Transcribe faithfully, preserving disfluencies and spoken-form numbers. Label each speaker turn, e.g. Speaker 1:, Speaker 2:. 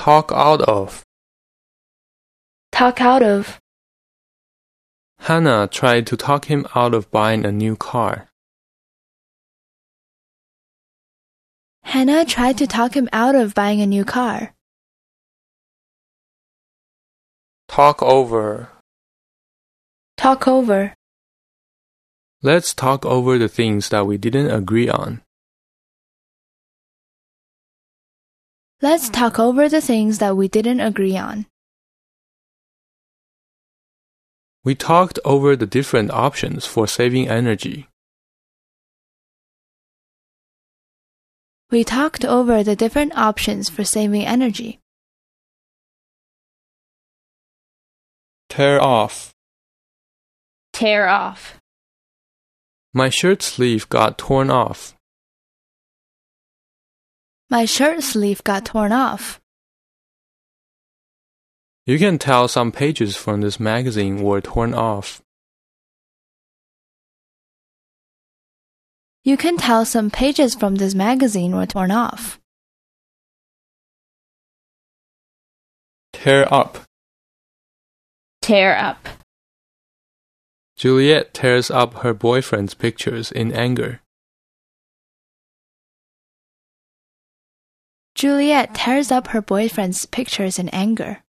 Speaker 1: Talk out of.
Speaker 2: Talk out of.
Speaker 1: Hannah tried to talk him out of buying a new car.
Speaker 2: Hannah tried to talk him out of buying a new car.
Speaker 1: Talk over.
Speaker 2: Talk over.
Speaker 1: Let's talk over the things that we didn't agree on.
Speaker 2: Let's talk over the things that we didn't agree on.
Speaker 1: We talked over the different options for saving energy.
Speaker 2: We talked over the different options for saving energy.
Speaker 1: Tear off.
Speaker 2: Tear off.
Speaker 1: My shirt sleeve got torn off.
Speaker 2: My shirt sleeve got torn off.
Speaker 1: You can tell some pages from this magazine were torn off.
Speaker 2: You can tell some pages from this magazine were torn off.
Speaker 1: Tear up.
Speaker 2: Tear up.
Speaker 1: Juliet tears up her boyfriend's pictures in anger.
Speaker 2: Juliet tears up her boyfriend's pictures in anger.